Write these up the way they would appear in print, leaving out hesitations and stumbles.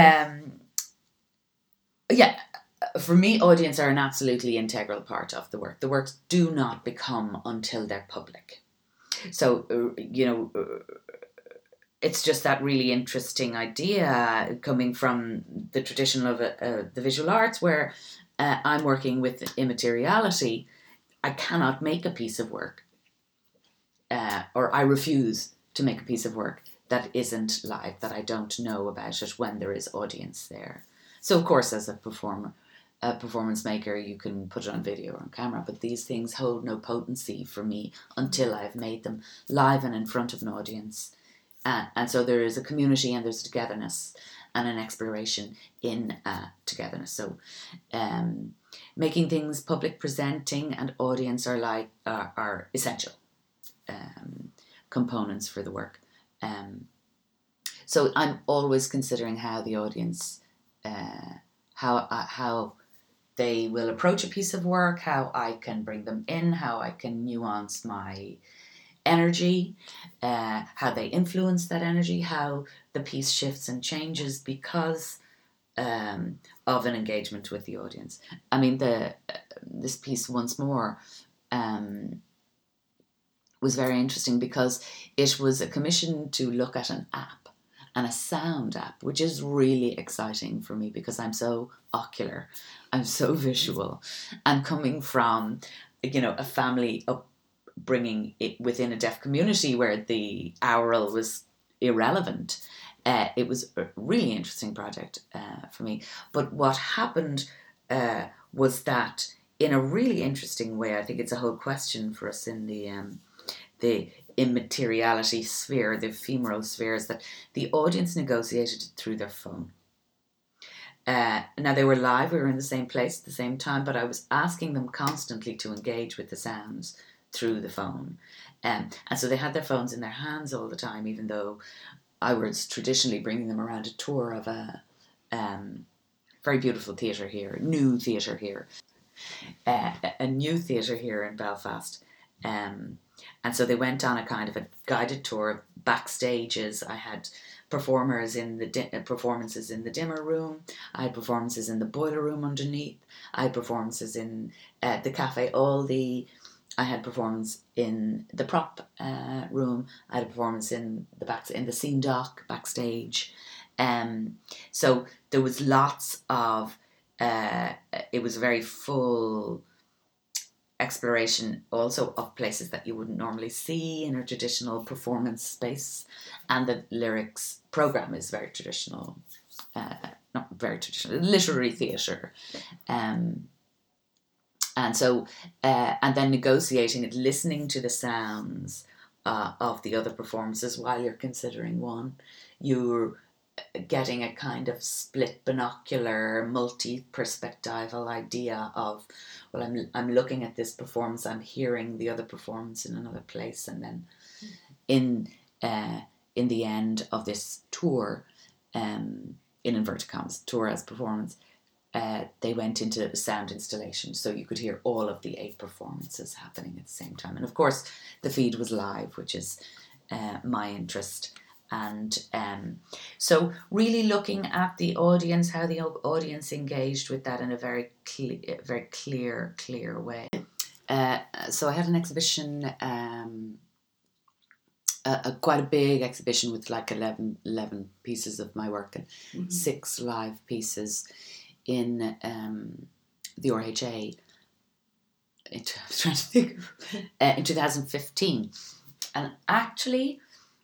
Yeah, for me, audience are an absolutely integral part of the work. The works do not become until they're public. So, it's just that really interesting idea coming from the tradition of the visual arts, where I'm working with immateriality. I cannot make a piece of work, or I refuse to make a piece of work that isn't live, that I don't know about it when there is audience there. So, of course, as a performance maker, you can put it on video or on camera, but these things hold no potency for me until I've made them live and in front of an audience. And so there is a community and there's a togetherness and an exploration in togetherness. So making things public, presenting, and audience are essential components for the work. So I'm always considering how the audience, how they will approach a piece of work, how I can bring them in, how I can nuance my energy, how they influence that energy, how the piece shifts and changes because of an engagement with the audience. I mean, this piece once more was very interesting because it was a commission to look at an app, and a sound app, which is really exciting for me because I'm so ocular, I'm so visual, and coming from, a family upbringing it within a deaf community where the aural was irrelevant. It was a really interesting project for me. But what happened was that, in a really interesting way, I think it's a whole question for us in the immateriality sphere, the ephemeral spheres, that the audience negotiated through their phone. Now they were live, we were in the same place at the same time, but I was asking them constantly to engage with the sounds through the phone. And so they had their phones in their hands all the time, even though I was traditionally bringing them around a tour of a very beautiful theatre here, a new theatre here in Belfast. And so they went on a kind of a guided tour, backstages. I had performances in the dimmer room. I had performances in the boiler room underneath. I had performances in the Cafe Aldi. I had performance in the prop room. I had a performance in the scene dock backstage. So there was lots of. It was a very full exploration also of places that you wouldn't normally see in a traditional performance space, and the lyrics program is very traditional, not very traditional, literary theatre, and so and then negotiating it, listening to the sounds of the other performances while you're considering one. You're getting a kind of split binocular, multi-perspectival idea of, well, I'm looking at this performance, I'm hearing the other performance in another place, and then in the end of this tour, in inverted commas, tour as performance, they went into sound installation, so you could hear all of the 8 performances happening at the same time. And of course, the feed was live, which is my interest. And so really looking at the audience, how the audience engaged with that in a very clear way. So I had an exhibition, quite a big exhibition with like 11 pieces of my work and 6 live pieces in the RHA. I was trying to think. In 2015. And actually,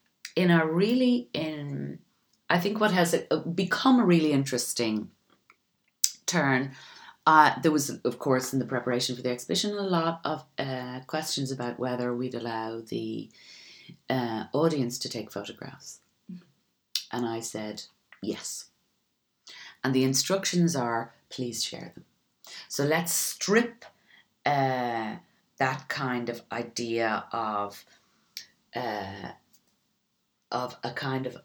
I think what has become a really interesting turn, there was, of course, in the preparation for the exhibition, a lot of questions about whether we'd allow the audience to take photographs. And I said, yes. And the instructions are, please share them. So let's strip that kind of idea of a kind of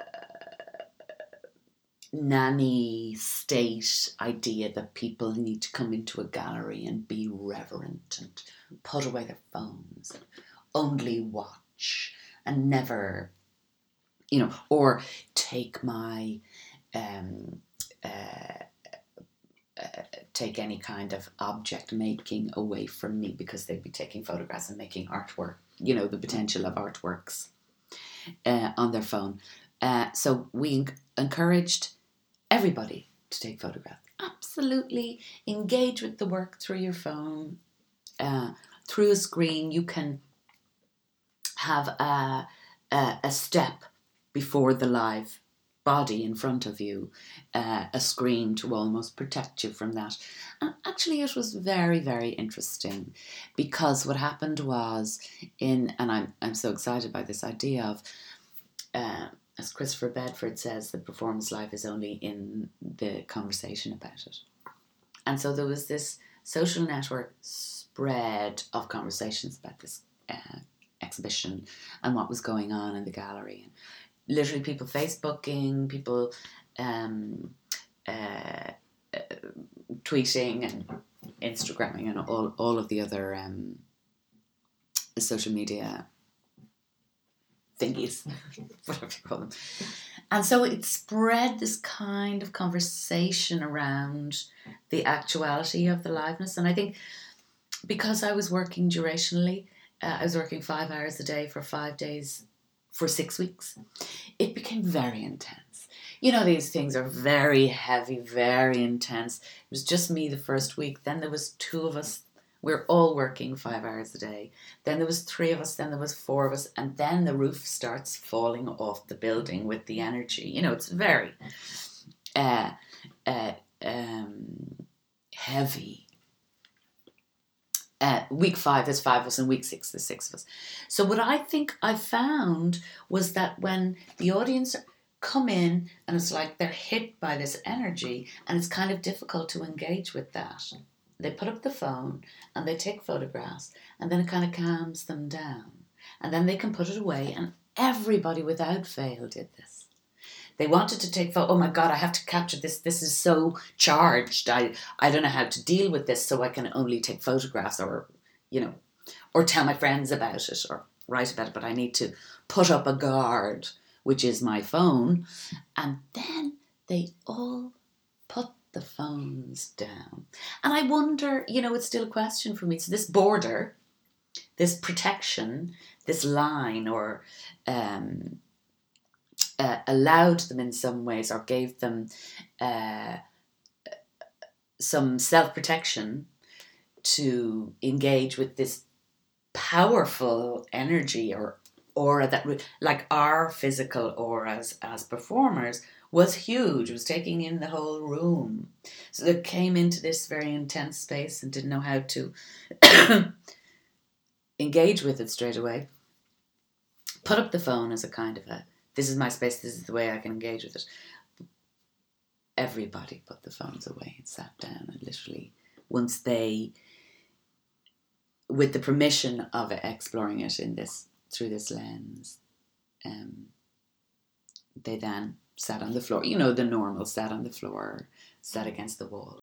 nanny state idea that people need to come into a gallery and be reverent and put away their phones and only watch and never, or take my um, uh, take any kind of object making away from me, because they'd be taking photographs and making artwork, the potential of artworks on their phone. So we encouraged everybody to take photographs. Absolutely engage with the work through your phone. Through a screen, you can have a step before the live body in front of you, a screen to almost protect you from that. And actually it was very, very interesting, because what happened was, and I'm so excited by this idea of, as Christopher Bedford says, the performance life is only in the conversation about it. And so there was this social network spread of conversations about this exhibition and what was going on in the gallery. And literally people Facebooking, people tweeting and Instagramming and all of the other social media thingies, whatever you call them. And so it spread this kind of conversation around the actuality of the liveness. And I think because I was working durationally, I was working 5 hours a day for 5 days for 6 weeks, it became very intense. These things are very heavy, very intense. It was just me the first week. Then there was 2 of us. We're all working 5 hours a day. Then there was 3 of us. Then there was 4 of us. And then the roof starts falling off the building with the energy. It's very heavy. Week 5, there's 5 of us, and week 6, there's 6 of us. So what I think I found was that when the audience come in and it's like they're hit by this energy, and it's kind of difficult to engage with that, they put up the phone and they take photographs, and then it kind of calms them down, and then they can put it away. And everybody without fail did this. They wanted to take photos. Oh my God, I have to capture this. This is so charged. I don't know how to deal with this, so I can only take photographs or tell my friends about it or write about it. But I need to put up a guard, which is my phone. And then they all put the phones down. And I wonder, it's still a question for me. So this border, this protection, this line, or allowed them in some ways, or gave them some self-protection to engage with this powerful energy or aura that, like our physical auras as performers, was huge. It was taking in the whole room. So they came into this very intense space and didn't know how to engage with it straight away. Put up the phone as a kind of this is my space, this is the way I can engage with it. Everybody put the phones away and sat down, and literally, once they, with the permission of exploring it through this lens, they then sat on the floor. The normal, sat on the floor, sat against the wall.